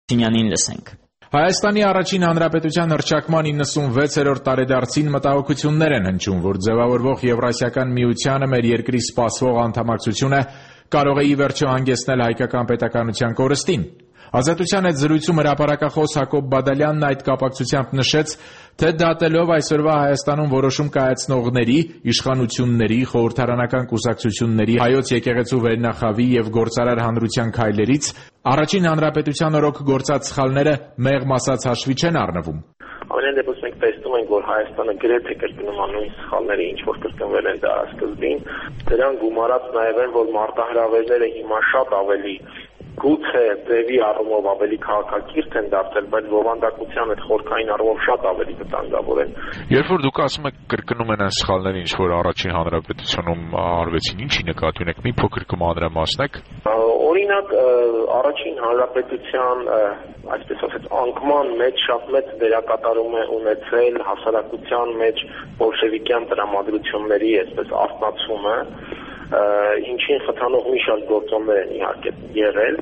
Փաշինյանին լսենք։ Հայաստանի առաջին հանրապետության հռչակման 96-րդ տարեդարձին մտահոգություններ են հնչում, որ ձևավորվող Եվրասիական միությանը մեր երկրի սպասվող անդամակցությունը կարող է ի վերջո հանգեցնել հայկական պետականության կորստին։ Ազատության հետ զրույցում հրապարակախոս Հակոբ Բադալյանն այդ կապակցությամբ նշեց, թե դատելով այսօրվա Հայաստանում որոշում կայացնողների, իշխանությունների, խորհրդարանական կուսակցությունների, Հայոց եկեղեցու վերնախավի եւ գործարար հանրության քայլերից, առաջին հանրապետության օրոք գործած սխալները մեղմ ասած հաշվի չեն առնվում։ Ամեն դեպքում մենք տեսնում ենք, որ Հայաստանը գրեթե կրկնում է նույն սխալները, ինչ որ կրկնվել են դարաշրջին։ Դրան գումարած նաև են, որ մարտահրավերները հիմա շատ ավելի գուցե ձևի առումով ավելի քաղաքակիրթ են դարձել, բայց բովանդակության հետ խորքային առումով շատ ավելի վտանգավոր են։ Երբ որ դուք ասում եք կրկնում են այն սխալները, ինչ որ առաջին հանրապետությունում արվեցին, ինչի նկատի ունեք, մի փոքր կմանրամասնեք։ Օրինակ, առաջին հանրապետության, այսպես ասած, անկման մեջ շատ մեծ դերակատարում է ունեցել հասարակության մեջ բոլշևիկյան տրամադրությունների, այսպես արտնացումը, ինչին խթանող մի շարք գործոններ են իհարկե եղել,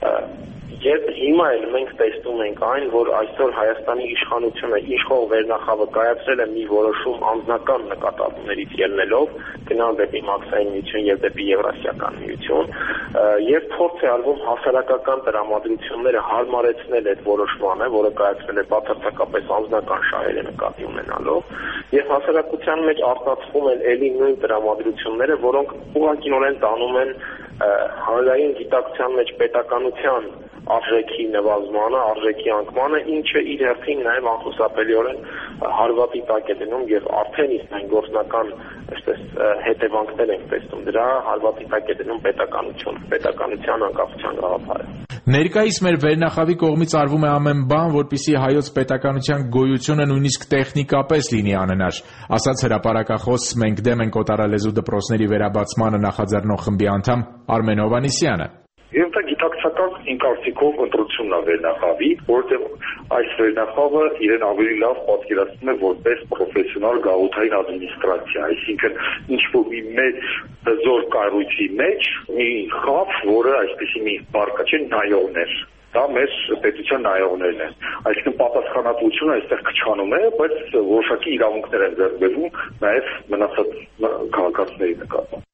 Երբ հիմա էլ մենք տեսնում ենք այն, որ այսօր Հայաստանի իշխանությունը իշխող վերնախավը կայացրել է մի որոշում անձնական նկատառումներից ելնելով, գնալ դեպի մաքսային միություն եւ դեպի Եվրասիական միություն, եւ փորձ է արվում հասարակական տրամադրությունները հարմարեցնել այդ որոշմանը, որը կայացվել է բացարձակապես անձնական շահերը նկատի ունենալով, եւ հասարակության մեջ արտացվում են ելի նույն տրամադրությունները, որոնք ուղղակիորեն տանում են հանրային գիտակցության մեջ պետականության արժեքի նվազմանը, արժեքի անկմանը, ինչը իր հերթին նաև անխուսափելիորեն հարվածի տակ է դնում եւ արդեն իսկ այն գործնական հետևանքներ ենք տեսնում դրա հարվածի տակ է դնում պետականության անկախության գաղափարը։ Ներկայիս մեր վերնախավի կողմից արվում է ամեն բան, որպեսզի հայոց պետականության գոյությունը նույնիսկ տեխնիկապես լինի անհնար, ասաց հրապարակախոս «Մենք դեմ ենք օտարալեզու դպրոցների վերաբացմանը» նախաձեռնող խմբի անդամ Արմեն Հովհաննիսյանը։ Եվ դա գիտակցական իմ կարծիքով ընտրությունն է վերնախավի, որովհետև այս վերնախավը իրեն ավելի լավ պատկերացնում է որպես պրոֆեսիոնալ գաղութային ադմինիստրացիա, այսինքն ինչ-որ մի մեծ զոր կառույցի մեջ մի խավ, որը այսպեսի մի բարգա չէ նայողներ։ Դա մեր պետության նայողներն են։ Այսինքն պատասխանատվությունը այստեղ քչանում է, բայց որոշակի իրավունքներ են ձեռք բերվում նաև մնացած քաղաքացիների նկատմամբ։